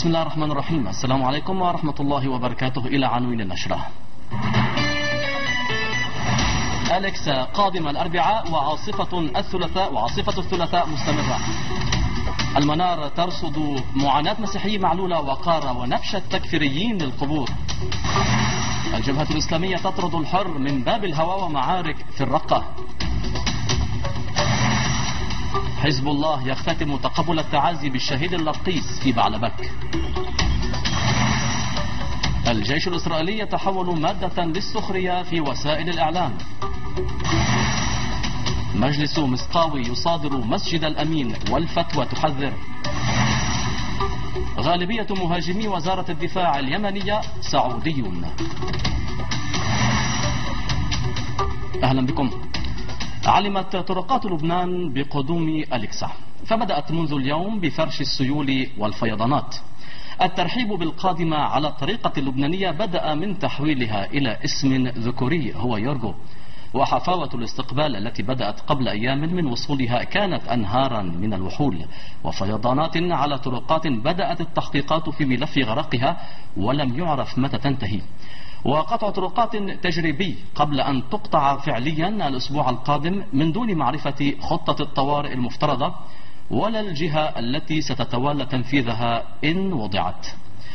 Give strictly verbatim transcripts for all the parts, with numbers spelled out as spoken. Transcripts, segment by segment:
بسم الله الرحمن الرحيم. السلام عليكم ورحمة الله وبركاته. إلى عناوين النشرة. أليكس قادم الأربعاء وعاصفة الثلاثاء وعاصفة الثلاثاء مستمرة. المنار ترصد معاناة مسيحي معلولة وقارة ونبش التكفيريين للقبور. الجبهة الإسلامية تطرد الحر من باب الهوى ومعارك في الرقة. حزب الله يختتم تقبل التعازي بالشهيد اللقيس في بعلبك. الجيش الإسرائيلي يتحول مادة للسخرية في وسائل الإعلام. مجلس مسقاوي يصادر مسجد الأمين والفتوى تحذر. غالبية مهاجمي وزارة الدفاع اليمنية سعوديون. أهلا بكم. علمت طرقات لبنان بقدوم أليكس، فبدأت منذ اليوم بفرش السيول والفيضانات. الترحيب بالقادمة على الطريقة اللبنانية بدأ من تحويلها إلى اسم ذكوري هو يورغو، وحفاوة الاستقبال التي بدأت قبل أيام من وصولها كانت أنهارا من الوحول وفيضانات على طرقات بدأت التحقيقات في ملف غرقها ولم يعرف متى تنتهي، وقطع طرقات تجريبي قبل أن تقطع فعليا الأسبوع القادم من دون معرفة خطة الطوارئ المفترضة ولا الجهة التي ستتولى تنفيذها إن وضعت.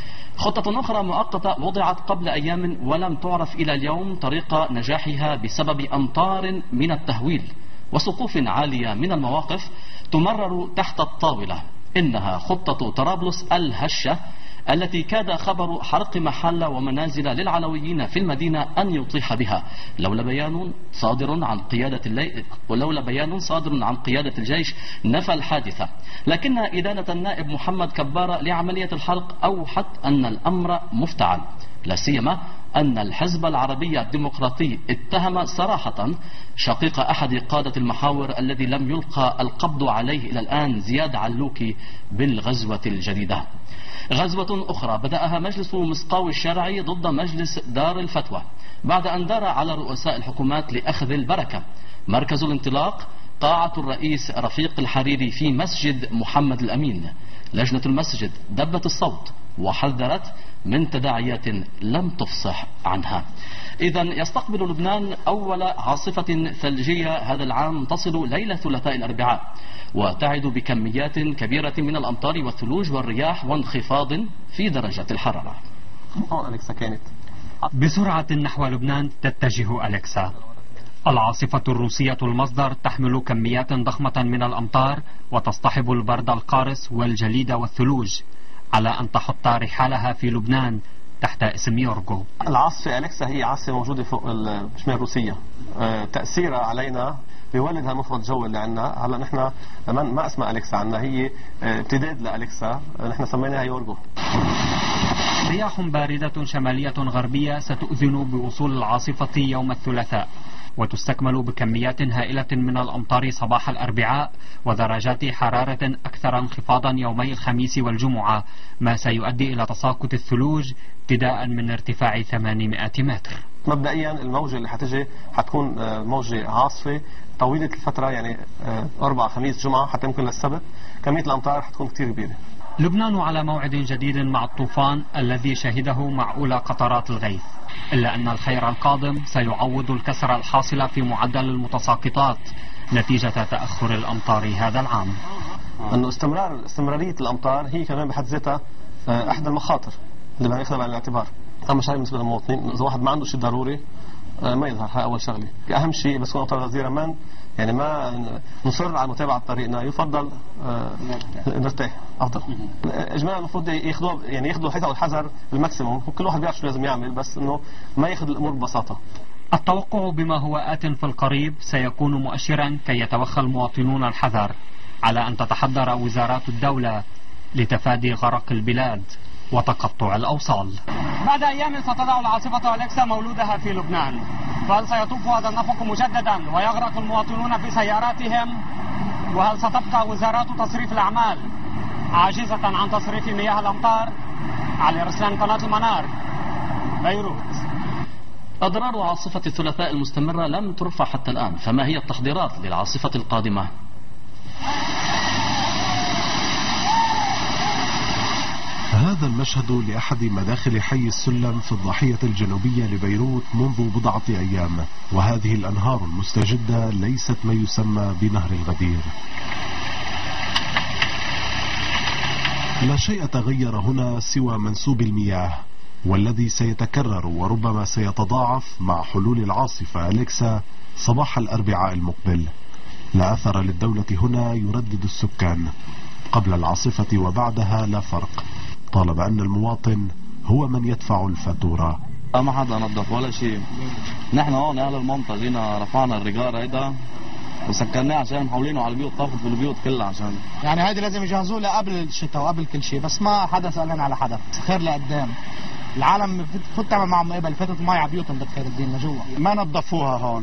خطة أخرى مؤقتة وضعت قبل أيام ولم تعرف إلى اليوم طريق نجاحها بسبب أمطار من التهويل وسقوف عالية من المواقف تمرر تحت الطاولة. إنها خطة طرابلس الهشة التي كاد خبر حرق محل ومنازل للعلويين في المدينة أن يطيح بها لولا بيان صادر عن قيادة اللي... ولولا بيان صادر عن قيادة الجيش نفى الحادثة، لكن إدانة النائب محمد كبارة لعملية الحرق أوحت أن الأمر مفتعل، لا سيما أن الحزب العربي الديمقراطي اتهم صراحة شقيق أحد قادة المحاور الذي لم يلقى القبض عليه إلى الآن زياد علوكي بالغزوة الجديدة. غزوة أخرى بدأها مجلس مسقاوي الشرعي ضد مجلس دار الفتوى بعد أن دار على رؤساء الحكومات لأخذ البركة. مركز الانطلاق طاعة الرئيس رفيق الحريري في مسجد محمد الأمين. لجنة المسجد دبت الصوت وحذرت من تداعيات لم تفصح عنها. إذا يستقبل لبنان أول عاصفة ثلجية هذا العام تصل ليلة ثلاثاء الأربعاء وتعد بكميات كبيرة من الأمطار والثلوج والرياح وانخفاض في درجات الحرارة. أليكسا كانت بسرعة نحو لبنان تتجه أليكسا. العاصفة الروسية المصدر تحمل كميات ضخمة من الأمطار وتصطحب البرد القارس والجليد والثلوج على أن تحط رحالها في لبنان تحت اسم يورغو. العاصفة أليكسا هي عاصفة موجودة فوق الشمال الروسية، تأثيرها علينا بيولد هالمفرط جو اللي عندنا. هلا نحن ما اسمها أليكسا عندنا، هي امتداد لأليكسا، نحن سميناها يورغو. رياح باردة شمالية غربية ستؤذن بوصول العاصفة يوم الثلاثاء وتستكمل بكميات هائلة من الأمطار صباح الأربعاء ودرجات حرارة أكثر انخفاضا يومي الخميس والجمعة، ما سيؤدي إلى تساقط الثلوج ابتداء من ارتفاع ثمانمائة متر. مبدئيا الموجة اللي حتجي حتكون موجة عاصفة طويلة الفترة، يعني أربعة خميس جمعة حتى يمكن للسبت. كمية الأمطار حتكون كتير كبيرة. لبنان على موعد جديد مع الطوفان الذي شهده مع أولى قطرات الغيث، إلا أن الخير القادم سيعوض الكسر الحاصل في معدل المتساقطات نتيجة تأخر الأمطار هذا العام. أنه استمرار استمرارية الأمطار هي كمان بحد ذاتها أحد المخاطر اللي بدنا ناخذها بعين الاعتبار. أهم شيء بالنسبة للمواطنين إذا واحد ما عنده شيء ضروري ما يظهر، هاي أول شغلة. أهم شيء بس تكون أمطار غزيرة ما يعني ما نصر على متابعة طريقنا، يفضل نرتاح أفضل. إجمالا المفروض ياخذوا يعني ياخذوا حيث الحذر الماكسيموم، وكل واحد بيعرف شو لازم يعمل، بس إنه ما ياخذ الأمور ببساطة. التوقع بما هو آت في القريب سيكون مؤشرا كي يتوخى المواطنون الحذر، على أن تتحضر وزارات الدولة لتفادي غرق البلاد وتقطع الأوصال. بعد أيام ستضع العاصفة أليكسا مولودها في لبنان، فهل سيطوف هذا النفق مجددا ويغرق المواطنون في سياراتهم؟ وهل ستبقى وزارات تصريف الأعمال عاجزة عن تصريف مياه الأمطار؟ علي رسلان، قناة المنار، بيروت. أضرار عاصفة الثلاثاء المستمرة لم ترفع حتى الآن، فما هي التحضيرات للعاصفة القادمة؟ هذا المشهد لأحد مداخل حي السلم في الضاحية الجنوبية لبيروت منذ بضعة أيام، وهذه الأنهار المستجدة ليست ما يسمى بنهر الغدير. لا شيء تغير هنا سوى منسوب المياه، والذي سيتكرر وربما سيتضاعف مع حلول العاصفة أليكسا صباح الأربعاء المقبل. لا أثر للدولة هنا يردد السكان، قبل العاصفة وبعدها لا فرق، طالما أن المواطن هو من يدفع الفاتورة. ما حدا نظف ولا شيء. نحن هون أهل المنطقة جينا رفعنا الرجال هيدا وسكرناه عشان محولينه على البيوت، طافت بالبيوت كلها عشان يعني هيدي لازم يجهزوا لها قبل الشتاء وقبل كل شيء، بس ما حدا سألنا على حدا. خير لقدام، العالم فوت تعمل معهم قبل، فاتت مي على بيوتهم بخير الدين لجوا. ما نظفوها هون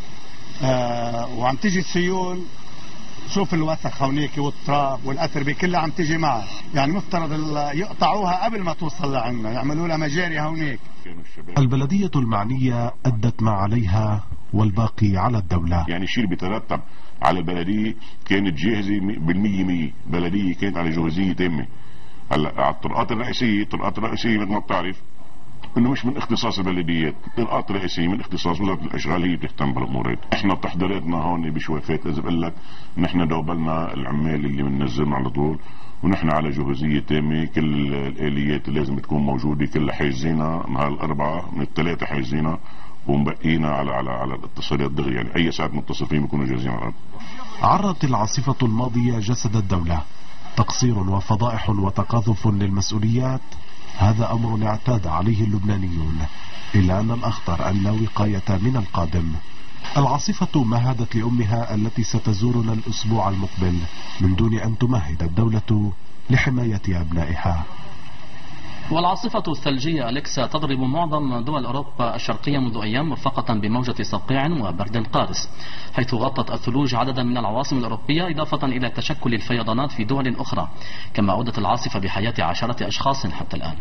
آه وعم تيجي السيول، شوف الوسخ هونيك والتراب والأتربة كلها عم تيجي معها، يعني مفترض يقطعوها قبل ما توصل لعنا، يعملوا لها مجاري هونيك. البلدية المعنية أدت ما عليها والباقي على الدولة. يعني الشيء اللي بيترتب على البلدية كانت جاهزة بالمية مية، بلدية كانت على جاهزية تامة. هلا على الطرقات الرئيسية، الطرقات الرئيسية مثل ما بتعرف انه مش من اختصاص البلديات، الطرقات الرئيسية من اختصاص وزارة الاشغال، هي بتهتم بالامور هيك. احنا تحضيراتنا هون بشويفات، اذا بقول لك نحن دوبلنا العمال اللي بننزلهم على طول، ونحن على جاهزية تامة، كل الاليات اللي لازم تكون موجودة كلها حاجزينها، نهار الاربعاء من الثلاثة حاجزينها، ومبقينا على على على الاتصالات دغري، يعني اي ساعة متصل فيهم بيكونوا جاهزين على الارض. عرت العاصفة الماضية جسد الدولة، تقصير وفضائح وتقاذف للمسؤوليات، هذا أمر اعتاد عليه اللبنانيون، إلا أن الأخطر أن لا وقاية من القادم. العاصفة مهدت لأمها التي ستزورنا الأسبوع المقبل من دون أن تمهد الدولة لحماية أبنائها. والعاصفة الثلجية أليكسا تضرب معظم دول أوروبا الشرقية منذ أيام، مرفقة بموجة صقيع وبرد قارس، حيث غطت الثلوج عددا من العواصم الأوروبية، إضافة إلى تشكل الفيضانات في دول أخرى، كما أودت العاصفة بحياة عشرة أشخاص حتى الآن.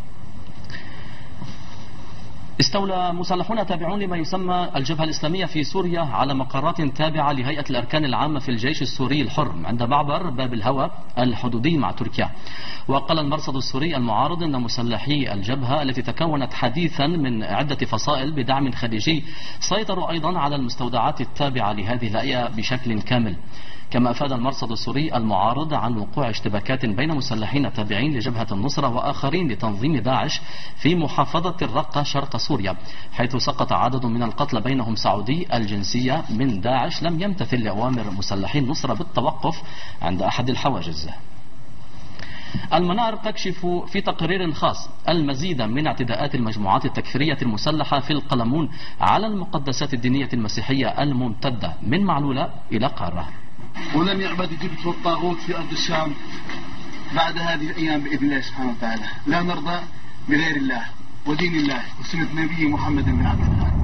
استولى مسلحون تابعون لما يسمى الجبهة الإسلامية في سوريا على مقرات تابعة لهيئة الأركان العامة في الجيش السوري الحر عند معبر باب الهوى الحدودي مع تركيا. وقال المرصد السوري المعارض أن مسلحي الجبهة التي تكونت حديثا من عدة فصائل بدعم خليجي سيطروا أيضا على المستودعات التابعة لهذه الهيئة بشكل كامل. كما أفاد المرصد السوري المعارض عن وقوع اشتباكات بين مسلحين تابعين لجبهة النصرة وآخرين لتنظيم داعش في محافظة الرقة شرق سوريا، حيث سقط عدد من القتلى بينهم سعودي الجنسية من داعش لم يمتثل لأوامر مسلحي النصرة بالتوقف عند أحد الحواجز. المنار تكشف في تقرير خاص المزيد من اعتداءات المجموعات التكفيرية المسلحة في القلمون على المقدسات الدينية المسيحية الممتدة من معلولة إلى قارة. ولم يعبد الجبت والطاغوت في أرض الشام بعد هذه الأيام بإذن الله سبحانه وتعالى. لا نرضى بغير الله ودين الله وسنة نبي محمد بن عبد الله.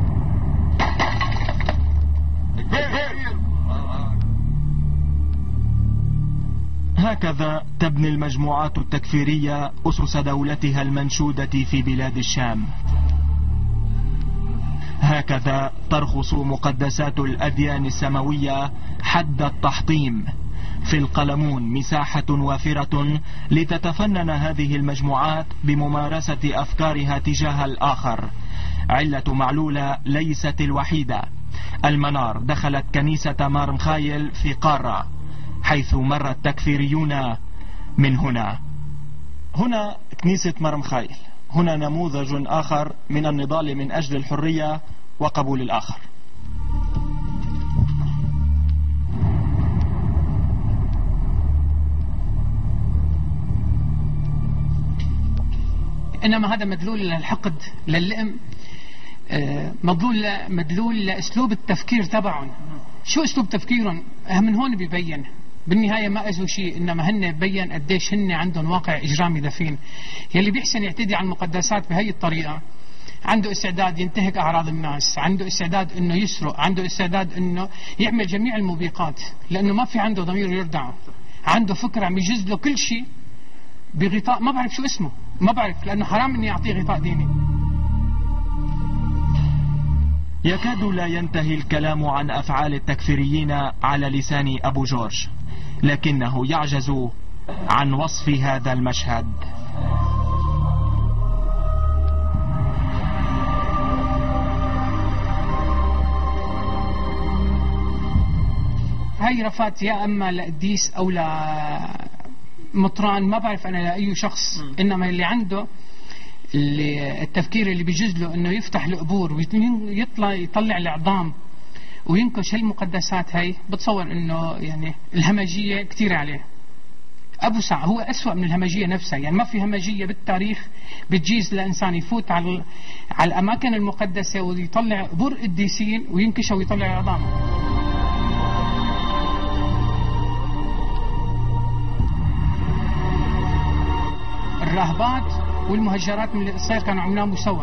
هكذا تبني المجموعات التكفيرية أسس دولتها المنشودة في بلاد الشام. هكذا ترخص مقدسات الأديان السماوية حد التحطيم. في القلمون مساحة وافرة لتتفنن هذه المجموعات بممارسة أفكارها تجاه الآخر. علة معلولة ليست الوحيدة. المنار دخلت كنيسة مارمخايل في قارة، حيث مر التكفيريون من هنا. هنا كنيسة مارمخايل، هنا نموذج آخر من النضال من أجل الحرية وقبول الآخر. إنما هذا مدلول للحقد للئم، مدلول مدلول لأسلوب التفكير تبعهم. شو أسلوب تفكيرهم؟ من هون بيبين بالنهاية ما أزوا شيء، إنما هن بيّن قديش هن عندهم واقع إجرامي دفين. يلي بيحسن يعتدي على المقدسات بهي الطريقة عنده استعداد ينتهك أعراض الناس، عنده استعداد إنه يسرق، عنده استعداد إنه يعمل جميع الموبقات، لأنه ما في عنده ضمير يردعه. عنده فكرة عم يجز له كل شيء بغطاء ما بعرف شو اسمه، ما بعرف، لأنه حرام إني أعطيه غطاء ديني. يكاد لا ينتهي الكلام عن أفعال التكفيريين على لسان أبو جورج، لكنه يعجز عن وصف هذا المشهد. وهي رفات يا اما لقديس او لمطران، ما بعرف انا لاي شخص، انما اللي عنده اللي التفكير اللي بيجوز له انه يفتح القبور ويطلع يطلع العظام وينكش هالمقدسات هاي، بتصور انه يعني الهمجيه كثير عليه. ابو سع هو اسوأ من الهمجيه نفسها، يعني ما في همجيه بالتاريخ بتجيز لانسان يفوت على على الاماكن المقدسه ويطلع قبور قديسين وينكشها ويطلع عظام. الراهبات والمهجرات من القصير كانوا عم يناموا سوا.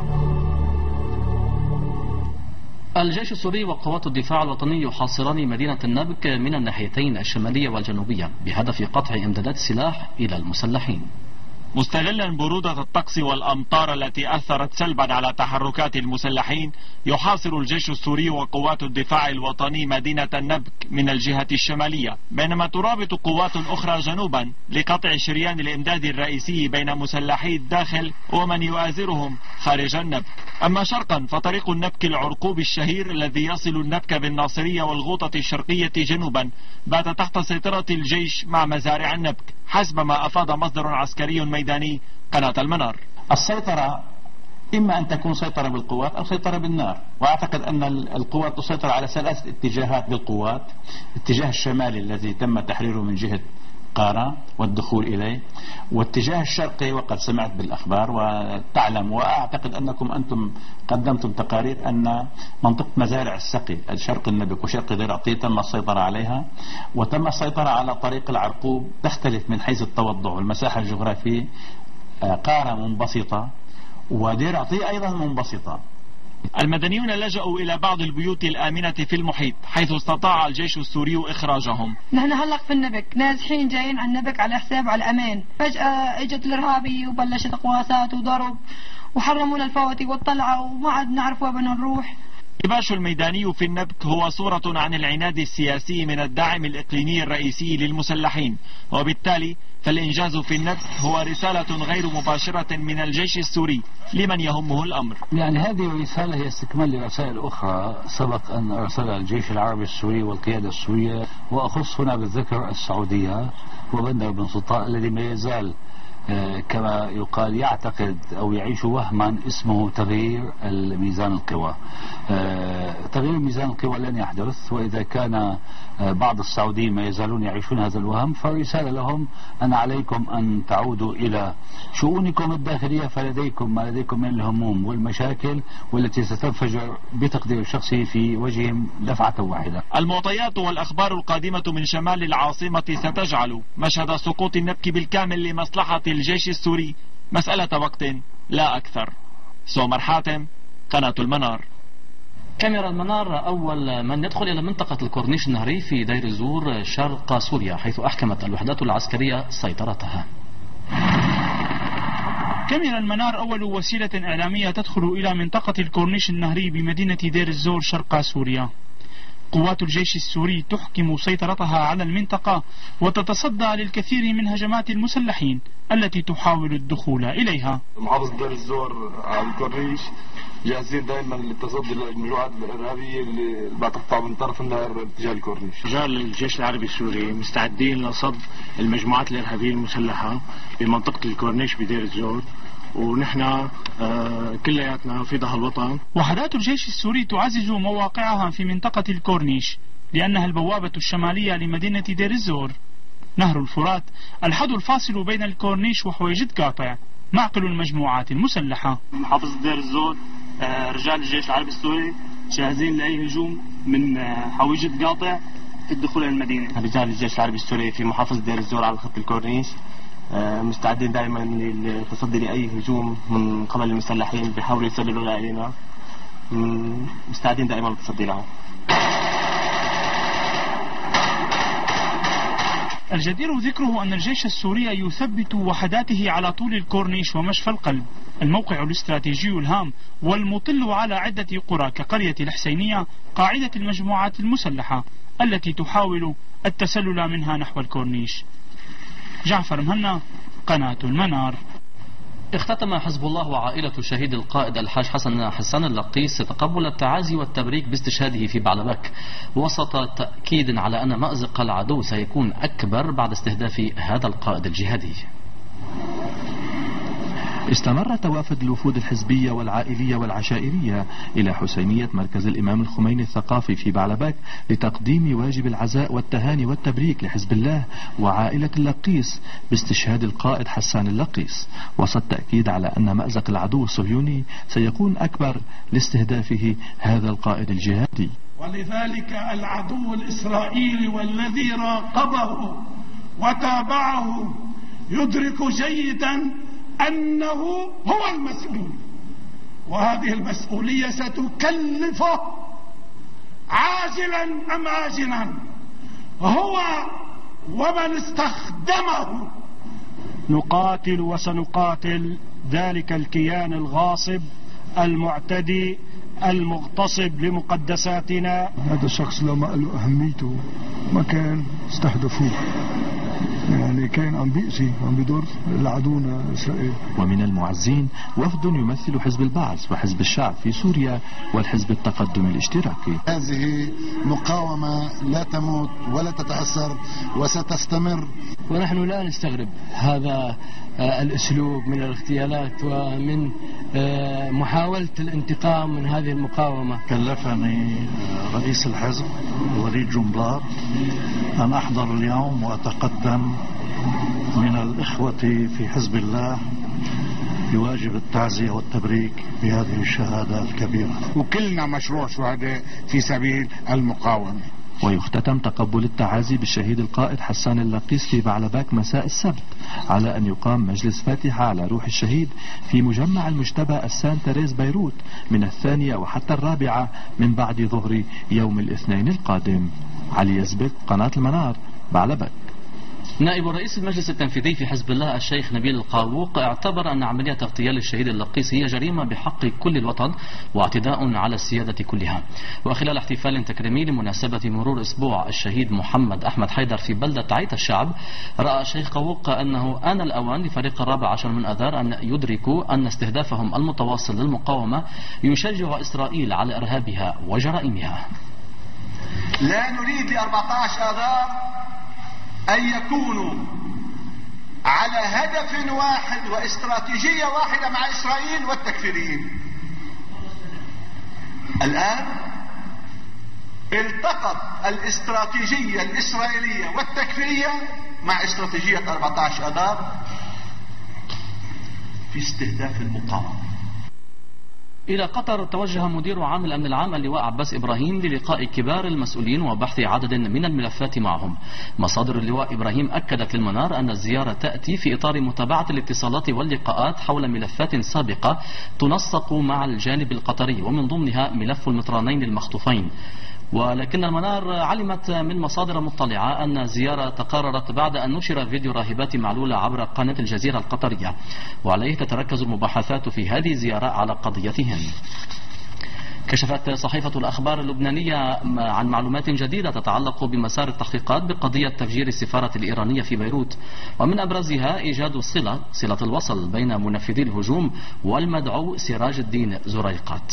الجيش السوري وقوات الدفاع الوطني يحاصران مدينة النبك من الناحيتين الشمالية والجنوبية بهدف قطع امدادات السلاح إلى المسلحين. مستغلا برودة الطقس والأمطار التي أثرت سلبا على تحركات المسلحين، يحاصر الجيش السوري وقوات الدفاع الوطني مدينة النبك من الجهة الشمالية، بينما ترابط قوات أخرى جنوبا لقطع شريان الإمداد الرئيسي بين مسلحي الداخل ومن يؤازرهم خارج النبك. أما شرقا فطريق النبك العرقوب الشهير الذي يصل النبك بالناصرية والغوطة الشرقية جنوبا بات تحت سيطرة الجيش مع مزارع النبك، حسب ما أفاد مصدر عسكري ميداني قناة المنار. السيطرة إما أن تكون سيطرة بالقوات أو سيطرة بالنار، وأعتقد أن القوات تسيطر على ثلاثة اتجاهات للقوات: الاتجاه الشمالي الذي تم تحريره من جهة قارة والدخول إليه، والاتجاه الشرقي وقد سمعت بالأخبار وتعلم وأعتقد أنكم أنتم قدمتم تقارير أن منطقة مزارع السقي الشرق النبك وشرق دير عطية تم السيطرة عليها، وتم السيطرة على طريق العرقوب تختلف من حيث التوضع والمساحة الجغرافية، قارة منبسطة ودير عطية أيضا منبسطة. المدنيون لجأوا إلى بعض البيوت الآمنة في المحيط حيث استطاع الجيش السوري إخراجهم. نحن هلق في النبك نازحين جايين على النبك على حساب على الأمان، فجأة اجت الإرهابي وبلشت قواسات وضرب وحرمونا الفواتي والطلعة وما عاد نعرف وين بدنا نروح. الانتباش الميداني في النبك هو صورة عن العناد السياسي من الداعم الإقليمي الرئيسي للمسلحين، وبالتالي فالإنجاز في النبك هو رسالة غير مباشرة من الجيش السوري لمن يهمه الأمر. يعني هذه الرسالة هي استكمال لرسائل أخرى سبق أن أرسلها الجيش العربي السوري والقيادة السورية، وأخص هنا بالذكر السعودية وبندر بن سلطان الذي ما يزال كما يقال يعتقد أو يعيش وهما اسمه تغيير الميزان القوى. تغيير ميزان القوى لن يحدث، وإذا كان بعض السعوديين ما يزالون يعيشون هذا الوهم فالرسالة لهم أن عليكم أن تعودوا إلى شؤونكم الداخلية، فلديكم ما لديكم من الهموم والمشاكل والتي ستنفجر بتقدير الشخصي في وجههم دفعة واحدة. المعطيات والأخبار القادمة من شمال العاصمة ستجعل مشهد سقوط النبك بالكامل لمصلحة الجيش السوري مسألة وقت لا أكثر. سومر حاتم، قناة المنار. كاميرا المنار أول من يدخل إلى منطقة الكورنيش النهري في دير الزور شرق سوريا، حيث أحكمت الوحدات العسكرية سيطرتها. كاميرا المنار أول وسيلة إعلامية تدخل إلى منطقة الكورنيش النهري بمدينة دير الزور شرق سوريا. قوات الجيش السوري تحكم سيطرتها على المنطقة وتتصدى للكثير من هجمات المسلحين التي تحاول الدخول إليها. محافظة دير الزور على الكورنيش جاهزين دائما للتصدي للمجموعات الإرهابية اللي بتقطع من طرف النهر اتجاه الكورنيش. رجال الجيش العربي السوري مستعدين لصد المجموعات الإرهابية المسلحة بمنطقة الكورنيش بدير الزور، ونحن آه كلياتنا في ظهر الوطن. وحدات الجيش السوري تعزز مواقعها في منطقة الكورنيش لأنها البوابة الشمالية لمدينة دير الزور. نهر الفرات الحد الفاصل بين الكورنيش وحويجد قاطع معقل المجموعات المسلحة. محافظة دير الزور آه رجال الجيش العربي السوري جاهزين لأي هجوم من آه حويجد قاطع في الدخول إلى المدينة. رجال الجيش العربي السوري في محافظة دير الزور على خط الكورنيش مستعدين دائما للتصدي لأي هجوم من قبل المسلحين بيحاولوا يسللوا علينا، مستعدين دائما للتصدي لهم. الجدير ذكره أن الجيش السوري يثبت وحداته على طول الكورنيش ومشفى القلب، الموقع الاستراتيجي الهام والمطل على عدة قرى كقرية الحسينية، قاعدة المجموعات المسلحة التي تحاول التسلل منها نحو الكورنيش. جعفر مهنا، قناة المنار. اختتم حزب الله وعائلة الشهيد القائد الحاج حسن حسان اللقيس تقبل التعازي والتبريك باستشهاده في بعلبك، وسط تأكيد على أن مأزق العدو سيكون أكبر بعد استهداف هذا القائد الجهادي. استمر توافد الوفود الحزبية والعائلية والعشائرية إلى حسينية مركز الإمام الخميني الثقافي في بعلبك لتقديم واجب العزاء والتهاني والتبريك لحزب الله وعائلة اللقيس باستشهاد القائد حسان اللقيس، وسط تأكيد على أن مأزق العدو الصهيوني سيكون أكبر لاستهدافه هذا القائد الجهادي. ولذلك العدو الإسرائيلي والذي راقبه وتابعه يدرك جيدا أنه هو المسؤول، وهذه المسؤولية ستكلفه عاجلا أم آجلا هو ومن استخدمه. نقاتل وسنقاتل ذلك الكيان الغاصب المعتدي المغتصب لمقدساتنا. هذا الشخص لما له أهميته ما كان استهدفوه، يعني كان عم بيأذي عم بيضر لعدونا إسرائيل. ومن المعزين وفد يمثل حزب البعث وحزب الشعب في سوريا والحزب التقدم الاشتراكي. هذه مقاومة لا تموت ولا تتأثر وستستمر، ونحن لا نستغرب هذا الأسلوب من الاغتيالات ومن محاولة الانتقام من هذه المقاومة. كلفني رئيس الحزب وليد جنبلاط أن أحضر اليوم وأتقدم من الإخوة في حزب الله بواجب التعزية والتبريك بهذه الشهادة الكبيرة. وكلنا مشروع شهداء في سبيل المقاومة. ويختتم تقبل التعازي بالشهيد القائد حسان اللقيس في بعلبك مساء السبت، على أن يقام مجلس فاتحة على روح الشهيد في مجمع المجتبى السان تريز بيروت من الثانية وحتى الرابعة من بعد ظهر يوم الاثنين القادم. علي يزبك، قناة المنار، بعلبك. نائب رئيس المجلس التنفيذي في حزب الله الشيخ نبيل القاووق اعتبر أن عملية اغتيال الشهيد اللقيس هي جريمة بحق كل الوطن واعتداء على السيادة كلها. وخلال احتفال تكريمي لمناسبة مرور أسبوع الشهيد محمد أحمد حيدر في بلدة عيت الشعب، رأى الشيخ قاووق أنه آن الأوان لفريق الرابع عشر من أذار أن يدركوا أن استهدافهم المتواصل للمقاومة يشجع إسرائيل على إرهابها وجرائمها. لا نريد ل أربعة عشر آذار أن يكونوا على هدف واحد واستراتيجية واحدة مع إسرائيل والتكفيريين. الآن التقط الاستراتيجية الإسرائيلية والتكفيرية مع استراتيجية أربعة عشر آذار في استهداف المقاومة. إلى قطر توجه مدير عام الأمن العام اللواء عباس إبراهيم للقاء كبار المسؤولين وبحث عدد من الملفات معهم. مصادر اللواء إبراهيم أكدت للمنار أن الزيارة تأتي في إطار متابعة الاتصالات واللقاءات حول ملفات سابقة تنسق مع الجانب القطري، ومن ضمنها ملف المطرانين المخطوفين. ولكن المنار علمت من مصادر مطلعة أن الزيارة تقررت بعد أن نشر فيديو راهبات معلولة عبر قناة الجزيرة القطرية، وعليه تتركز المباحثات في هذه الزيارة على قضيتهم. كشفت صحيفة الأخبار اللبنانية عن معلومات جديدة تتعلق بمسار التحقيقات بقضية تفجير السفارة الإيرانية في بيروت، ومن أبرزها إيجاد الصلة صلة الوصل بين منفذي الهجوم والمدعو سراج الدين زريقات.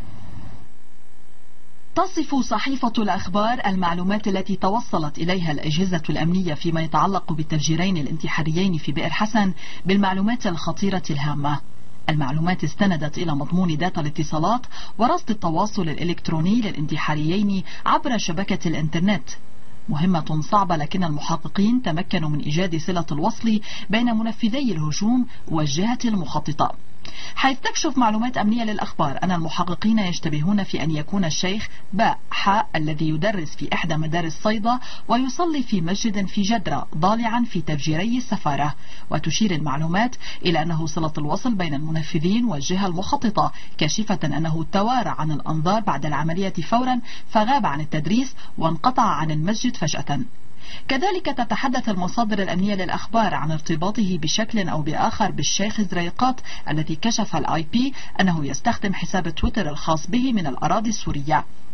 تصف صحيفة الأخبار المعلومات التي توصلت إليها الأجهزة الأمنية فيما يتعلق بالتفجيرين الانتحاريين في بئر حسن بالمعلومات الخطيرة الهامة. المعلومات استندت إلى مضمون داتا الاتصالات ورصد التواصل الإلكتروني للانتحاريين عبر شبكة الإنترنت. مهمة صعبة، لكن المحققين تمكنوا من إيجاد صلة الوصل بين منفذي الهجوم والجهة المخططة، حيث تكشف معلومات أمنية للأخبار أن المحققين يشتبهون في أن يكون الشيخ باء حاء الذي يدرس في إحدى مدارس صيدا ويصلي في مسجد في جدرة ضالعا في تفجيري السفارة. وتشير المعلومات إلى أنه صلة الوصل بين المنفذين والجهة المخططة، كاشفة أنه توارى عن الأنظار بعد العملية فورا فغاب عن التدريس وانقطع عن المسجد فجأة. كذلك تتحدث المصادر الأمنية للأخبار عن ارتباطه بشكل أو بآخر بالشيخ زريقات الذي كشف الاي بي أنه يستخدم حساب تويتر الخاص به من الأراضي السورية.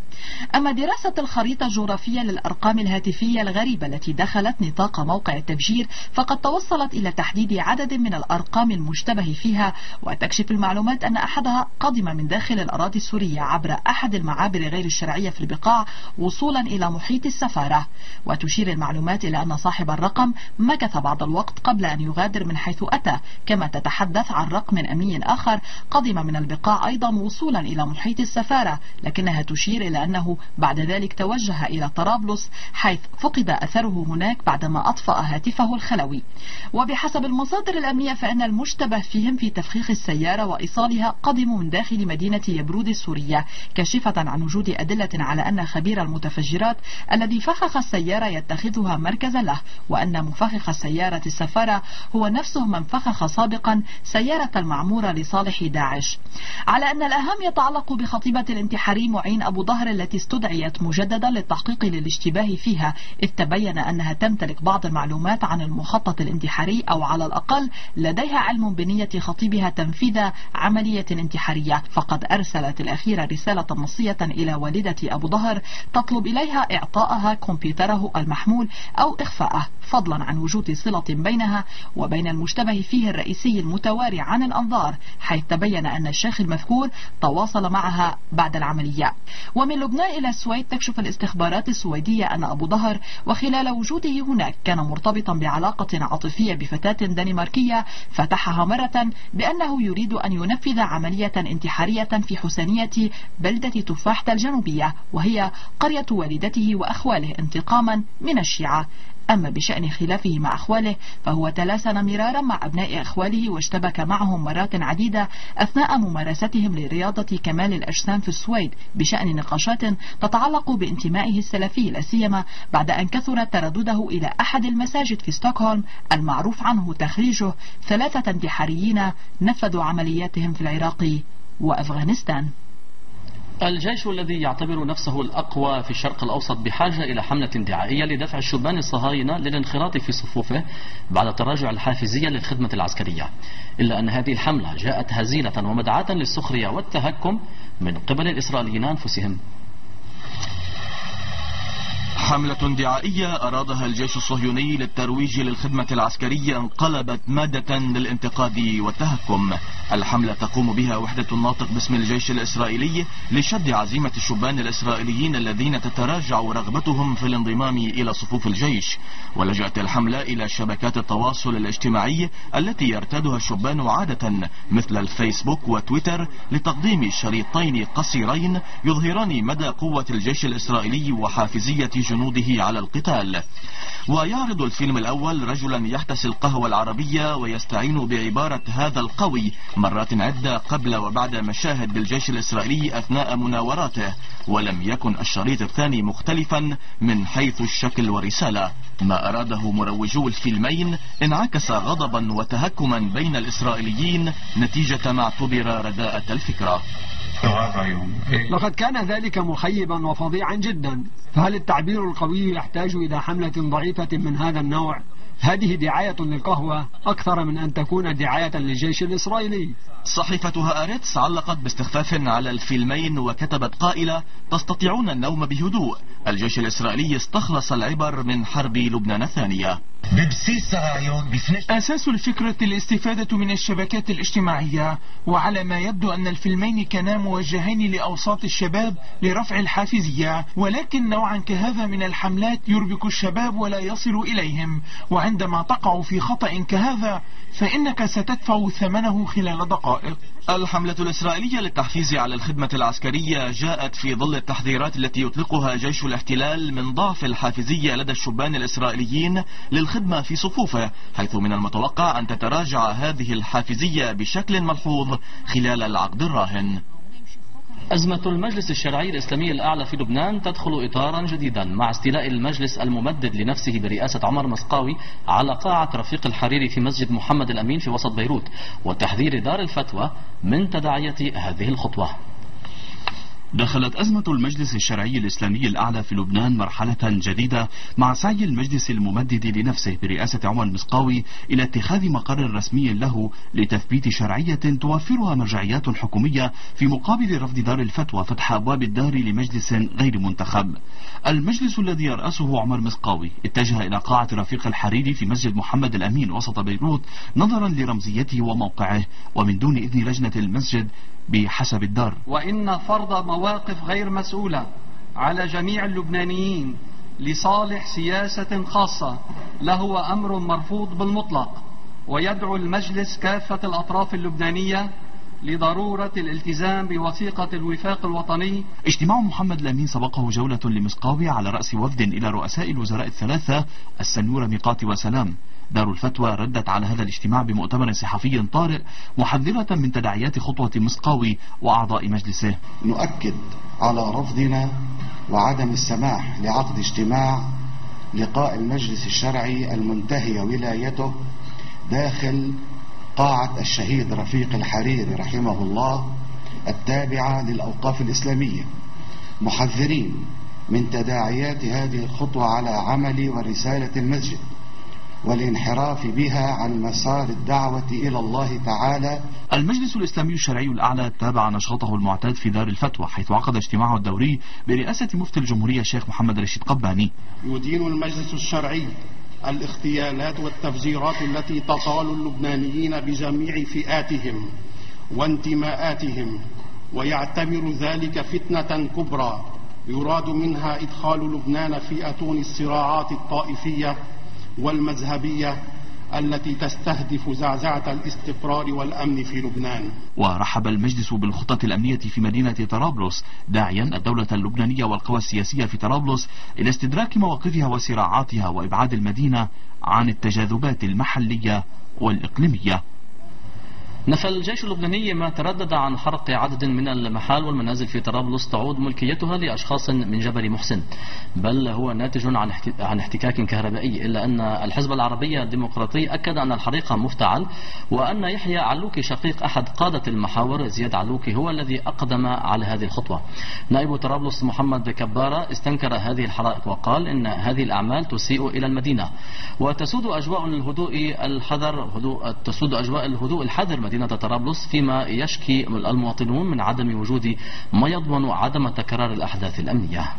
أما دراسة الخريطة الجغرافية للأرقام الهاتفية الغريبة التي دخلت نطاق موقع التفجير فقد توصلت إلى تحديد عدد من الأرقام المشتبه فيها، وتكشف المعلومات أن أحدها قدم من داخل الأراضي السورية عبر أحد المعابر غير الشرعية في البقاع وصولا إلى محيط السفارة. وتشير المعلومات إلى أن صاحب الرقم مكث بعض الوقت قبل أن يغادر من حيث أتى، كما تتحدث عن رقم أمني آخر قدم من البقاع أيضا وصولا إلى محيط السفارة، لكنها تشير إلى أنه بعد ذلك توجه إلى طرابلس حيث فقد أثره هناك بعدما أطفأ هاتفه الخلوي. وبحسب المصادر الأمنية فإن المشتبه فيهم في تفخيخ السيارة وإيصالها قدموا من داخل مدينة يبرود السورية، كاشفة عن وجود أدلة على أن خبير المتفجرات الذي فخخ السيارة يتخذها مركزا له، وأن مفخخ سيارة السفارة هو نفسه من فخخ سابقا سيارة المعمورة لصالح داعش. على أن الأهم يتعلق بخطيبة الانتحاري معين أبو ظهر التي استدعيت مجددا للتحقيق للاشتباه فيها، إذ تبين أنها تمتلك بعض المعلومات عن المخطط الانتحاري، أو على الأقل لديها علم بنية خطيبها تنفيذ عملية انتحارية. فقد أرسلت الأخيرة رسالة نصية إلى والدة أبو ظهر تطلب إليها إعطائها كمبيوتره المحمول أو إخفاءه، فضلا عن وجود صلة بينها وبين المشتبه فيه الرئيسي المتواري عن الأنظار، حيث تبين أن الشيخ المذكور تواصل معها بعد العملية. ومن لبنان إلى السويد تكشف الاستخبارات السويدية أن أبو ظهر وخلال وجوده هناك كان مرتبطا بعلاقة عاطفية بفتاة دنماركية فتحها مرة بأنه يريد أن ينفذ عملية انتحارية في حسينية بلدة تفاحة الجنوبية، وهي قرية والدته وأخواله، انتقاما من الشيعة. أما بشأن خلافه مع أخواله فهو تلاسن مرارا مع أبناء أخواله واشتبك معهم مرات عديدة أثناء ممارستهم لرياضة كمال الأجسام في السويد بشأن نقاشات تتعلق بانتمائه السلفي، لا سيما بعد أن كثر تردده إلى أحد المساجد في ستوكهولم المعروف عنه تخريجه ثلاثة انتحاريين نفذوا عملياتهم في العراق وأفغانستان. الجيش الذي يعتبر نفسه الأقوى في الشرق الأوسط بحاجة إلى حملة دعائية لدفع الشبان الصهاينة للانخراط في صفوفه بعد تراجع الحافزية للخدمة العسكرية، إلا أن هذه الحملة جاءت هزيلة ومدعاة للسخرية والتهكم من قبل الإسرائيليين أنفسهم. حملة دعائية أرادها الجيش الصهيوني للترويج للخدمة العسكرية انقلبت مادة للانتقاد والتهكم. الحملة تقوم بها وحدة الناطق باسم الجيش الإسرائيلي لشد عزيمة الشبان الإسرائيليين الذين تتراجع رغبتهم في الانضمام إلى صفوف الجيش. ولجأت الحملة إلى شبكات التواصل الاجتماعي التي يرتادها الشبان عادة مثل الفيسبوك وتويتر لتقديم شريطين قصيرين يظهران مدى قوة الجيش الإسرائيلي وحافزية جنوده على القتال. ويعرض الفيلم الأول رجلا يحتسي القهوة العربية ويستعين بعبارة هذا القوي مرات عدة قبل وبعد مشاهد بالجيش الإسرائيلي أثناء مناوراته، ولم يكن الشريط الثاني مختلفا من حيث الشكل والرسالة. ما أراده مروجو الفيلمين انعكس غضبا وتهكما بين الإسرائيليين نتيجة ما اعتبر رداءة الفكرة. لقد كان ذلك مخيبا وفظيعا جدا، فهل التعبير القوي يحتاج إلى حملة ضعيفة من هذا النوع؟ هذه دعاية للقهوة أكثر من أن تكون دعاية للجيش الإسرائيلي. صحيفة هآرتس علقت باستخفاف على الفيلمين وكتبت قائلة: تستطيعون النوم بهدوء، الجيش الإسرائيلي استخلص العبر من حرب لبنان الثانية. أساس الفكرة الاستفادة من الشبكات الاجتماعية، وعلى ما يبدو أن الفيلمين كانا موجهين لأوساط الشباب لرفع الحافزية، ولكن نوعا كهذا من الحملات يربك الشباب ولا يصل إليهم، وعندما تقع في خطأ كهذا فإنك ستدفع ثمنه خلال دقائق. الحملة الإسرائيلية للتحفيز على الخدمة العسكرية جاءت في ظل التحذيرات التي يطلقها جيش الاحتلال من ضعف الحافزية لدى الشبان الإسرائيليين للخدمة في صفوفه، حيث من المتوقع أن تتراجع هذه الحافزية بشكل ملحوظ خلال العقد الراهن. أزمة المجلس الشرعي الإسلامي الأعلى في لبنان تدخل إطارا جديدا مع استيلاء المجلس الممدد لنفسه برئاسة عمر مسقاوي على قاعة رفيق الحريري في مسجد محمد الأمين في وسط بيروت، وتحذير دار الفتوى من تداعية هذه الخطوة. دخلت أزمة المجلس الشرعي الإسلامي الأعلى في لبنان مرحلة جديدة مع سعي المجلس الممدد لنفسه برئاسة عمر المسقاوي إلى اتخاذ مقر رسمي له لتثبيت شرعية توفرها مرجعيات حكومية في مقابل رفض دار الفتوى فتح أبواب الدار لمجلس غير منتخب. المجلس الذي يرأسه عمر مسقاوي اتجه إلى قاعة رفيق الحريري في مسجد محمد الأمين وسط بيروت نظرا لرمزيته وموقعه ومن دون إذن لجنة المسجد بحسب الدار. وإن فرض مواقف غير مسؤولة على جميع اللبنانيين لصالح سياسة خاصة له أمر مرفوض بالمطلق، ويدعو المجلس كافة الأطراف اللبنانية لضرورة الالتزام بوثيقة الوفاق الوطني. اجتماع محمد الأمين سبقه جولة لمسقاوي على رأس وفد إلى رؤساء الوزراء الثلاثة السنورة ميقات وسلام. دار الفتوى ردت على هذا الاجتماع بمؤتمر صحفي طارئ محذرة من تداعيات خطوة مسقاوي وأعضاء مجلسه. نؤكد على رفضنا وعدم السماح لعقد اجتماع لقاء المجلس الشرعي المنتهي ولايته داخل قاعة الشهيد رفيق الحريري رحمه الله التابعة للأوقاف الإسلامية، محذرين من تداعيات هذه الخطوة على عمل ورسالة المسجد والانحراف بها عن مسار الدعوة إلى الله تعالى. المجلس الإسلامي الشرعي الأعلى تابع نشاطه المعتاد في دار الفتوى حيث عقد اجتماعه الدوري برئاسة مفتي الجمهورية الشيخ محمد رشيد قباني. يدين المجلس الشرعي الاغتيالات والتفجيرات التي تطال اللبنانيين بجميع فئاتهم وانتماءاتهم، ويعتبر ذلك فتنة كبرى يراد منها إدخال لبنان في أتون الصراعات الطائفية والمذهبية التي تستهدف زعزعة الاستقرار والأمن في لبنان. ورحب المجلس بالخطة الأمنية في مدينة طرابلس داعيا الدولة اللبنانية والقوى السياسية في طرابلس إلى استدراك مواقفها وصراعاتها وإبعاد المدينة عن التجاذبات المحلية والإقليمية. نفى الجيش اللبناني ما تردد عن حرق عدد من المحال والمنازل في طرابلس تعود ملكيتها لأشخاص من جبل محسن، بل هو ناتج عن عن احتكاك كهربائي، إلا أن الحزب العربي الديمقراطي أكد أن الحريق مفتعل، وأن يحيى علوكي شقيق أحد قادة المحاور زياد علوكي هو الذي أقدم على هذه الخطوة. نائب طرابلس محمد كبارة استنكر هذه الحرائق وقال إن هذه الأعمال تسيء إلى المدينة وتسود أجواء الهدوء الحذر هدوء تسود أجواء الهدوء الحذر مدينة طرابلس، فيما يشكي المواطنون من عدم وجود ما يضمن عدم تكرار الأحداث الأمنية.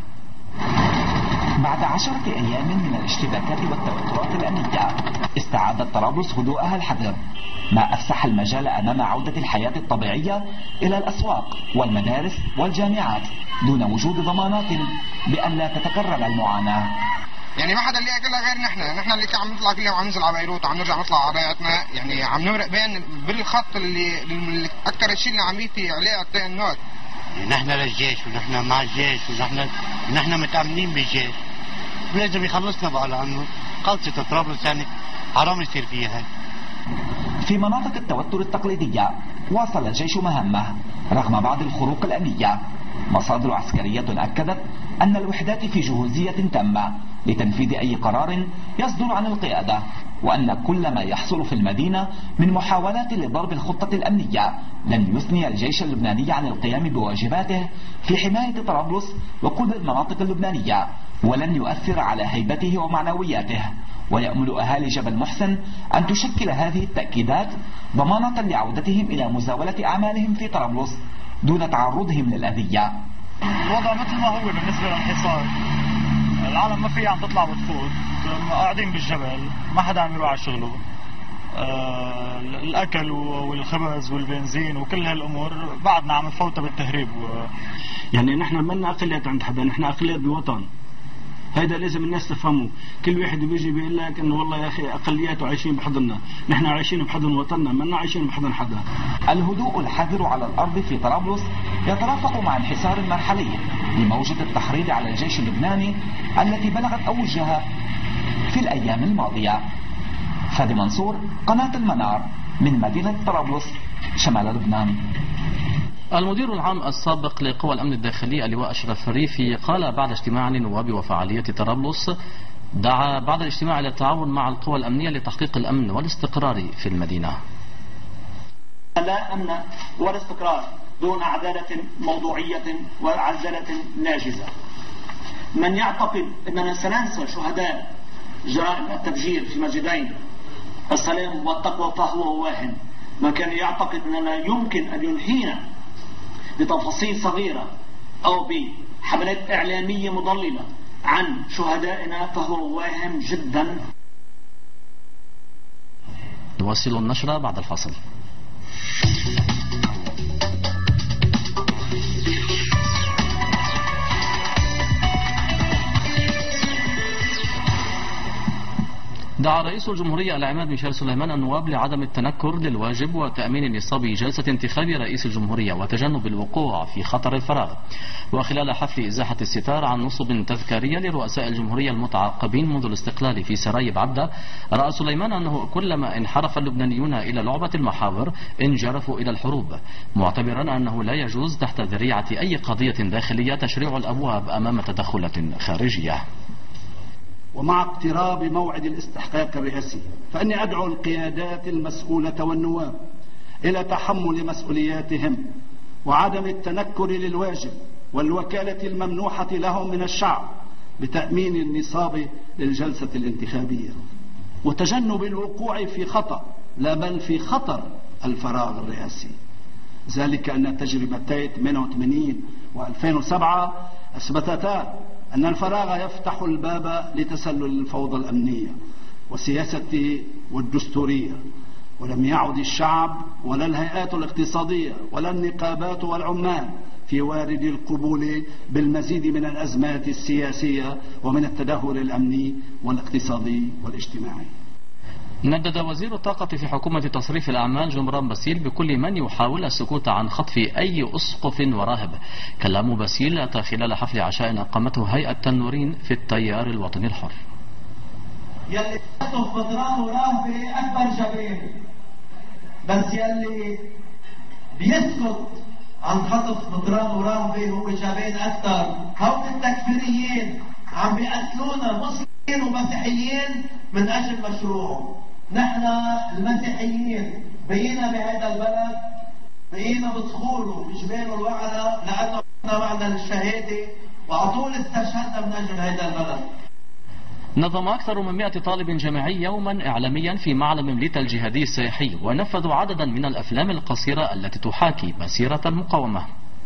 بعد عشرة أيام من الاشتباكات والتوترات الأمنية استعادت طرابلس هدوءها الحذر، ما أفسح المجال أمام عودة الحياة الطبيعية إلى الأسواق والمدارس والجامعات دون وجود ضمانات بأن لا تتكرر المعاناة. يعني ما حدا اللي ياكلها غير نحن، نحن اللي عم نطلع كل يوم عم ننزل على بيروت، عم نرجع نطلع على بياتنا، يعني عم نمرق بين بالخط اللي, اللي اكثر شيء اللي عم يثي عليه قطاع النار. نحن للجيش ونحن مع الجيش ونحن نحن متامنين بالجيش، ولازم يخلصنا بقى لانه خلصت طرابلس يعني حرام يصير فيها. في مناطق التوتر التقليدية واصل الجيش مهامه رغم بعض الخروق الأمنية. مصادر عسكرية أكدت أن الوحدات في جهوزية تامة لتنفيذ أي قرار يصدر عن القيادة، وأن كل ما يحصل في المدينة من محاولات لضرب الخطة الأمنية لن يثني الجيش اللبناني عن القيام بواجباته في حماية طرابلس وكل المناطق اللبنانية، ولن يؤثر على هيبته ومعنوياته. ويأمل أهالي جبل محسن أن تشكل هذه التأكيدات ضمانة لعودتهم إلى مزاولة أعمالهم في طرابلس دون تعرضهم للأذية. الوضع مثل ما هو بالنسبة للحصار، العالم ما في عم تطلع وتفوت، قاعدين بالجبل، ما حدا عم يروح على شغله. آه الأكل والخبز والبنزين وكل هالأمور بعدنا عم نفوتها بالتهريب. يعني نحن منا أقليات عند حدا، نحن أقليات بوطن، هذا لازم الناس تفهموا. كل واحد بيجي بيقول لك انه والله يا اخي اقليات وعايشين بحضننا، نحن عايشين بحضن وطننا، منا عايشين بحضن حدا. الهدوء الحذر على الارض في طرابلس يترافق مع انحسار مرحلي لموجة التحريض على الجيش اللبناني التي بلغت اوجها في الايام الماضية. فادي منصور، قناة المنار، من مدينة طرابلس شمال لبنان. المدير العام السابق لقوى الأمن الداخلي اللواء أشرف الريفي قال بعد اجتماع لنواب وفعالية طرابلس دعا بعد الاجتماع إلى التعاون مع القوى الأمنية لتحقيق الأمن والاستقرار في المدينة. لا أمن ولا استقرار دون عدالة موضوعية وعزلة ناجزة. من يعتقد أننا سننسى شهداء جرائم التفجير في مسجدين السلام والتقوى فهو واهم. من كان يعتقد أننا يمكن أن ينهينا بتفاصيل صغيرة أو بحملات إعلامية مضللة عن شهدائنا فهو واهم جدا. نواصل النشرة بعد الفاصل. دعا رئيس الجمهورية العماد ميشيل سليمان النواب لعدم التنكر للواجب وتأمين نصاب جلسة انتخاب رئيس الجمهورية وتجنب الوقوع في خطر الفراغ. وخلال حفل إزاحة الستار عن نصب تذكارية لرؤساء الجمهورية المتعاقبين منذ الاستقلال في سرايب عبدة، رأى سليمان أنه كلما انحرف اللبنانيون إلى لعبة المحاور انجرفوا إلى الحروب، معتبرا أنه لا يجوز تحت ذريعة أي قضية داخلية تشريع الأبواب أمام تدخلات خارجية. ومع اقتراب موعد الاستحقاق الرئاسي فإني أدعو القيادات المسؤولة والنواب إلى تحمل مسؤولياتهم وعدم التنكر للواجب والوكالة الممنوحة لهم من الشعب بتأمين النصاب للجلسة الانتخابية وتجنب الوقوع في خطأ لا بل في خطر الفراغ الرئاسي. ذلك أن تجربتي ثمانية وثمانين وألفين وسبعة أثبتتا أن الفراغ يفتح الباب لتسلل الفوضى الأمنية والسياسة والدستورية، ولم يعد الشعب ولا الهيئات الاقتصادية ولا النقابات والعمال في وارد القبول بالمزيد من الأزمات السياسية ومن التدهور الأمني والاقتصادي والاجتماعي. ندد وزير الطاقة في حكومة تصريف الأعمال جمران باسيل بكل من يحاول السكوت عن خطف أي أسقف وراهب. كلام باسيل أتى خلال حفل عشاء أقامته هيئة تنورين في التيار الوطني الحر. يلي خطف بطران وراهبي أكبر جبين، بس يلي بيسكت عن خطف بطران وراهبي هو جبين أكثر. هود التكفيريين عم بيقتلونا مسلمين ومسيحيين من أجل مشروعهم. نحن المسيحيين بقينا بهذا البلد، بقينا بدخوله بجبال الوعلة لأنه احنا وعنا للشهادة وعلى طول استشهدنا من أجل هذا البلد. نظم أكثر من مئة طالب جامعي يوما إعلاميا في معلم مليتا الجهادي السياحي، ونفذوا عددا من الأفلام القصيرة التي تحاكي مسيرة المقاومة.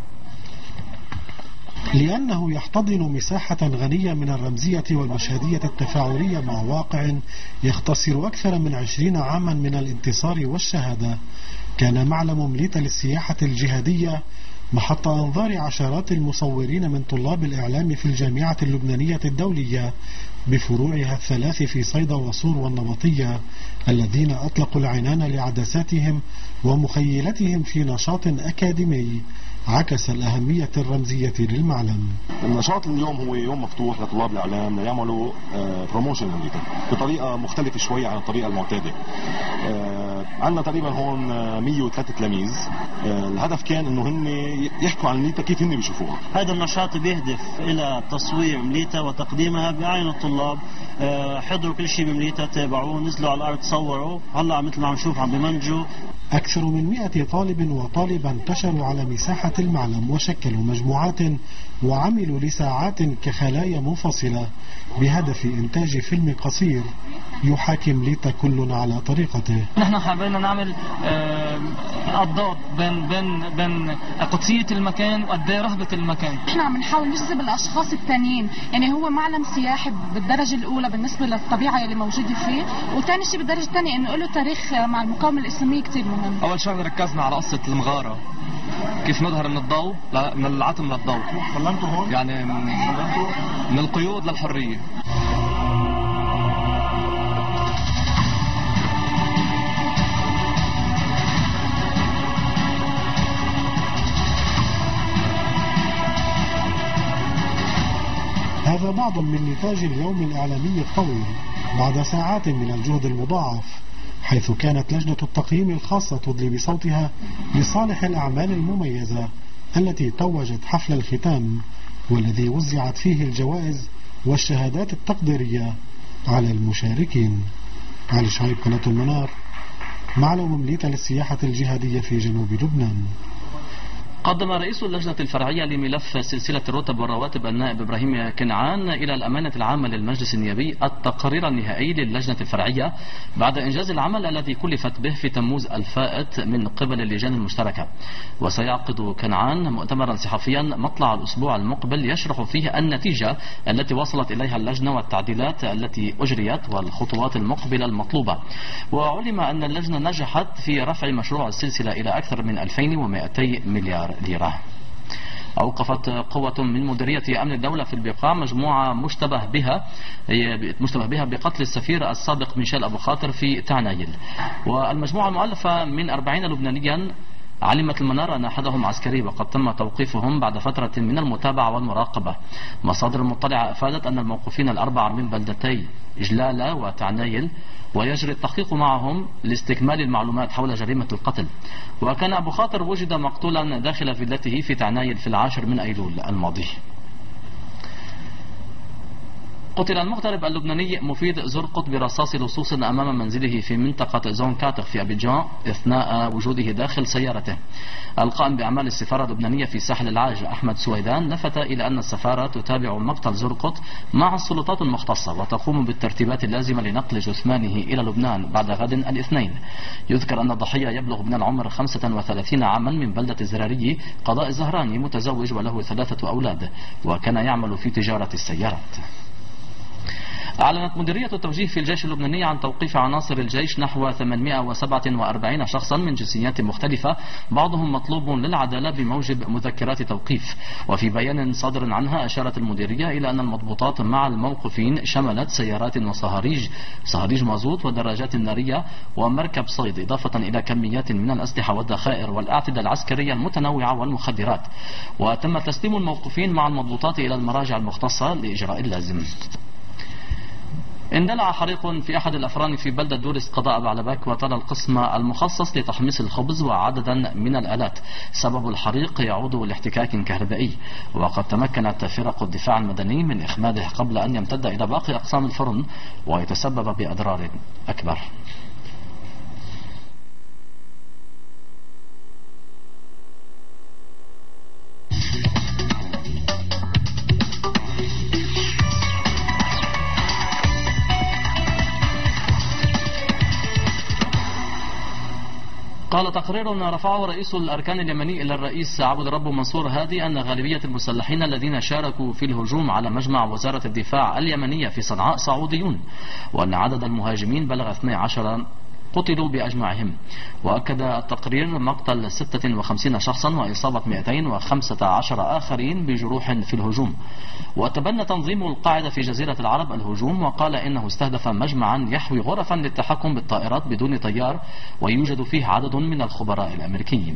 لأنه يحتضن مساحة غنية من الرمزية والمشهدية التفاعلية مع واقع يختصر أكثر من عشرين عاما من الانتصار والشهادة. كان معلم مليتا للسياحة الجهادية محط أنظار عشرات المصورين من طلاب الإعلام في الجامعة اللبنانية الدولية بفروعها الثلاث في صيدا وصور والنبطية، الذين أطلقوا العنان لعدساتهم ومخيلتهم في نشاط أكاديمي عكس الأهمية الرمزية للمعلم. النشاط اليوم هو يوم مفتوح لطلاب الإعلام ليعملوا بروموشن للمليتا بطريقة مختلفة شوي عن الطريقة المعتادة. عندنا تقريبا هون مئة وثلاثة تلاميذ. الهدف كان انه هن يحكوا عن المليتا كيف هن بيشوفوها. هذا النشاط بيهدف الى تصوير مليتا وتقديمها بعين الطلاب. حضروا كل شيء بمليتا، تابعوه، نزلوا على الارض، صوروا، هلا مثل ما عم نشوف عم بمنجوا. أكثر من مئة طالب وطالبة انتشروا على مساحة المعلم وشكلوا مجموعات وعملوا لساعات كخلايا منفصلة بهدف إنتاج فيلم قصير يحاكي مليتا كل على طريقته. نحن حابين نعمل أضداد بين بين بين قدسية المكان وقد ايه رهبة المكان. احنا عم نحاول نجذب الأشخاص الثانيين، يعني هو معلم سياحي بالدرجة الأولى بالنسبة للطبيعة اللي موجودة فيه، وثاني شيء بالدرجة الثانية إنه له تاريخ مع المقاومة الإسلامية كثير مهم. أول شغله ركزنا على قصة المغارة، كيف نظهر من الضوء لا من العتم للضوء. سلمتوا هون؟ يعني من, من القيود للحرية. هذا بعض من نتاج اليوم الإعلامي الطويل بعد ساعات من الجهد المضاعف، حيث كانت لجنة التقييم الخاصة تدلي بصوتها لصالح الأعمال المميزة التي توجت حفل الختام، والذي وزعت فيه الجوائز والشهادات التقديرية على المشاركين. علي شعيب، قناة المنار، معلم مليتا للسياحة الجهادية في جنوب لبنان. قدم رئيس اللجنة الفرعية لملف سلسلة الرتب والرواتب النائب إبراهيم كنعان إلى الأمانة العامة للمجلس النيابي التقرير النهائي للجنة الفرعية بعد إنجاز العمل الذي كلفت به في تموز الفائت من قبل اللجان المشتركة. وسيعقد كنعان مؤتمرا صحفيا مطلع الأسبوع المقبل يشرح فيه النتيجة التي وصلت إليها اللجنة والتعديلات التي أجريت والخطوات المقبلة المطلوبة. وعلم أن اللجنة نجحت في رفع مشروع السلسلة إلى أكثر من ألفين ومئتي مليار ليرة. أوقفت قوة من مديرية أمن الدولة في البقاع مجموعة مشتبه بها مشتبه بها بقتل السفير السابق ميشيل أبو خاطر في تعنايل. والمجموعة المؤلفة من أربعين لبنانيا علمت المنارة أن أحدهم عسكري وقد تم توقيفهم بعد فترة من المتابعة والمراقبة. مصادر مطلعة أفادت أن الموقوفين الأربعة من بلدتي جلالة وتعنايل ويجري التحقيق معهم لاستكمال المعلومات حول جريمة القتل. وكان أبو خاطر وجد مقتولا داخل فيلته في تعنايل في العاشر من أيلول الماضي. قتل المغترب اللبناني مفيد زرقط برصاص لصوص أمام منزله في منطقة زون كاتر في أبيجان أثناء وجوده داخل سيارته. القائم بأعمال السفارة اللبنانية في ساحل العاج أحمد سويدان لفت إلى أن السفارة تتابع مقتل زرقط مع السلطات المختصة وتقوم بالترتيبات اللازمة لنقل جثمانه إلى لبنان بعد غد الاثنين. يذكر أن الضحية يبلغ من العمر خمسة وثلاثين عاما من بلدة الزراري قضاء الزهراني، متزوج وله ثلاثة أولاد، وكان يعمل في تجارة السيارات. أعلنت مديرية التوجيه في الجيش اللبناني عن توقيف عناصر الجيش نحو ثمانمئة وسبعة وأربعين شخصا من جنسيات مختلفة بعضهم مطلوب للعدالة بموجب مذكرات توقيف. وفي بيان صادر عنها أشارت المديرية إلى أن المضبوطات مع الموقوفين شملت سيارات وصهاريج صهاريج مازوت ودراجات نارية ومركب صيد، إضافة إلى كميات من الأسلحة والذخائر والأعتدة العسكرية المتنوعة والمخدرات. وتم تسليم الموقوفين مع المضبوطات إلى المراجع المختصة لإجراء اللازم. اندلع حريق في أحد الأفران في بلدة دورس قضاء بعلبك وطال القسم المخصص لتحميص الخبز وعددا من الآلات. سبب الحريق يعود لاحتكاك كهربائي، وقد تمكنت فرق الدفاع المدني من إخماده قبل أن يمتد إلى باقي أقسام الفرن ويتسبب بأضرار أكبر. قال تقرير رفعه رئيس الأركان اليمني إلى الرئيس عبد الرب منصور هادي أن غالبية المسلحين الذين شاركوا في الهجوم على مجمع وزارة الدفاع اليمنية في صنعاء سعوديون، وأن عدد المهاجمين بلغ اثني عشر قتلوا بأجمعهم. وأكد التقرير مقتل ستة وخمسين شخصا وإصابة مئتين وخمسة عشر آخرين بجروح في الهجوم. وتبنى تنظيم القاعدة في جزيرة العرب الهجوم، وقال إنه استهدف مجمعا يحوي غرفا للتحكم بالطائرات بدون طيار ويوجد فيه عدد من الخبراء الأمريكيين.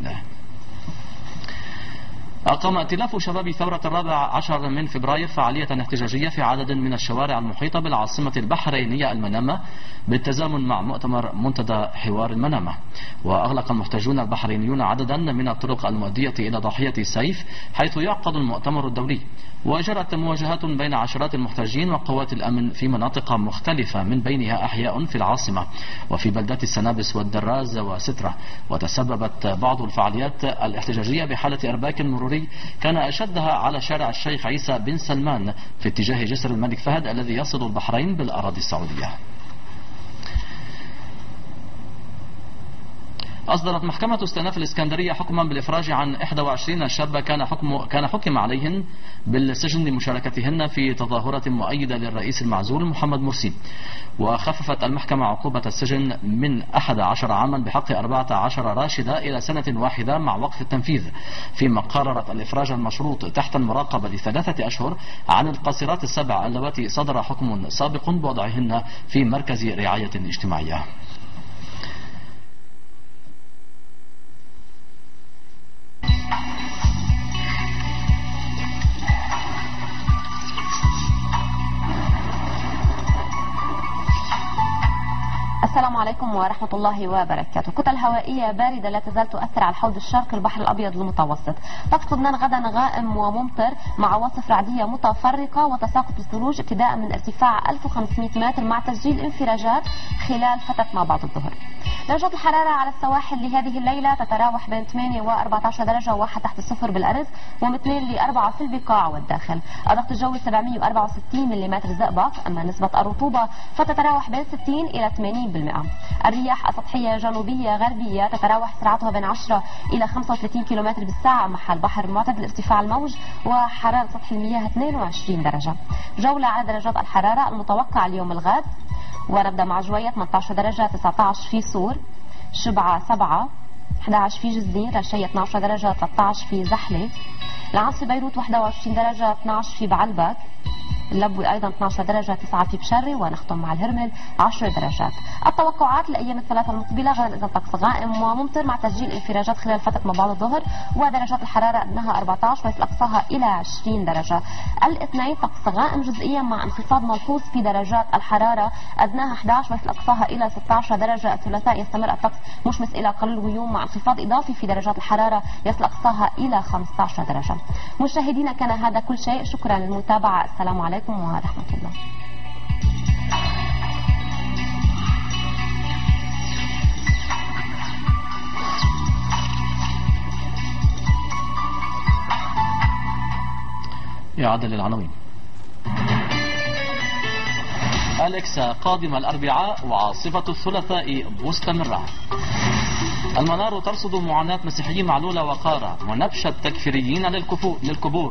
أقام ائتلاف شباب ثورة الرابع عشر من فبراير فعالية احتجاجية في عدد من الشوارع المحيطة بالعاصمة البحرينية المنامة بالتزامن مع مؤتمر منتدى حوار المنامة. وأغلق المحتجون البحرينيون عددا من الطرق المؤدية إلى ضاحية سيف حيث يعقد المؤتمر الدولي. وجرت مواجهات بين عشرات المحتجين وقوات الأمن في مناطق مختلفة من بينها أحياء في العاصمة وفي بلدات السنابس والدراز وسترة. وتسببت بعض الفعاليات الاحتجاجية بحالة إرباك مروري كان أشدها على شارع الشيخ عيسى بن سلمان في اتجاه جسر الملك فهد الذي يصل البحرين بالأراضي السعودية. أصدرت محكمة استئناف الإسكندرية حكما بالإفراج عن إحدى وعشرين شابة كان حكم كان حكم عليهن بالسجن لمشاركتهن في تظاهرة مؤيدة للرئيس المعزول محمد مرسي. وخففت المحكمة عقوبة السجن من أحد عشر عاما بحق أربعة عشر راشدة إلى سنة واحدة مع وقف التنفيذ، فيما قررت الإفراج المشروط تحت المراقبة لثلاثة أشهر عن القاصرات السبع اللواتي صدر حكم سابق بوضعهن في مركز رعاية اجتماعية. السلام عليكم ورحمة الله وبركاته. كتل هوائية باردة لا تزال تؤثر على الحوض الشرقي البحر الأبيض المتوسط. طقس لبنان غدا غائم وممطر مع عواصف رعدية متفرقة وتساقط الثلوج ابتداء من ارتفاع ألف وخمسمائة متر مع تسجيل انفراجات خلال فترة ما بعد الظهر. درجات الحرارة على السواحل لهذه الليلة تتراوح بين ثمانية وأربعة عشر درجة وواحد تحت الصفر بالأرز ومن اثنين لأربعة في البقاع والداخل. الضغط الجوي سبعمائة وأربعة وستين ملم زئبق. أما نسبة الرطوبة فتتراوح بين ستين إلى ثمانين بالمئة. الرياح السطحية جنوبية غربية تتراوح سرعتها بين عشرة إلى خمسة وثلاثين كيلومتر بالساعة محل بحر معتدل ارتفاع الموج وحرارة سطح المياه اثنين وعشرين درجة. جولة على درجات الحرارة المتوقعة اليوم الغد: وربدة مع جوية ثمانية عشر درجة، تسعة عشر في صور، شبعة سبعة، أحد عشر في جزير، رشية اثني عشر درجة، ثلاثة عشر في زحلة، العنص بيروت واحد وعشرين درجة، اثني عشر في بعلبك، اللبوي أيضا اثني عشر درجة، تسعة في بشري، ونختم مع الهرمل عشر درجات. التوقعات لأيام الثلاثة المقبلة: غدا إذا طقس غائم وممطر مع تسجيل انفراجات خلال فترة ما بعد الظهر ودرجات الحرارة أدناها أربعة عشر ويصل أقصاها إلى عشرين درجة. الاثنين طقس غائم جزئيا مع انخفاض ملحوظ في درجات الحرارة أدناها أحد عشر ويصل أقصاها إلى ستة عشر درجة. الثلاثاء يستمر الطقس مشمس إلى قليل غيوم مع انخفاض إضافي في درجات الحرارة يصل أقصاها إلى خمسة عشر درجة. مشاهدينا كان هذا كل شيء، شكرا للمتابعة، السلام عليكم ورحمة الله. إعادة للعناوين. أليكسا قادمة الأربعاء وعاصفة الثلاثاء مستمرة. المنار ترصد معاناة مسيحيين معلولة وقارة ونبش التكفيريين للكبور.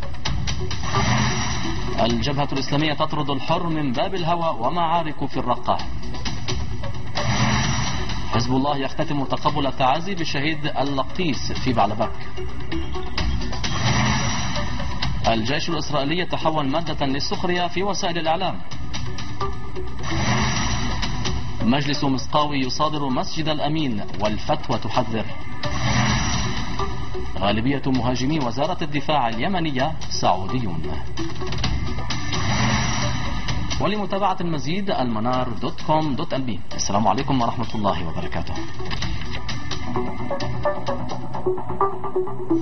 الجبهة الإسلامية تطرد الحر من باب الهوى ومعارك في الرقة. حزب الله يختتم تقبل التعازي بالشهيد اللقطيس في بعلبك. الجيش الإسرائيلي يتحول مادة للسخرية في وسائل الإعلام. مجلس مسقاوي يصادر مسجد الأمين والفتوى تحذر. غالبية مهاجمي وزارة الدفاع اليمنية سعوديون. ولمتابعة المزيد المنار دوت كوم دوت ال بي. السلام عليكم ورحمة الله وبركاته.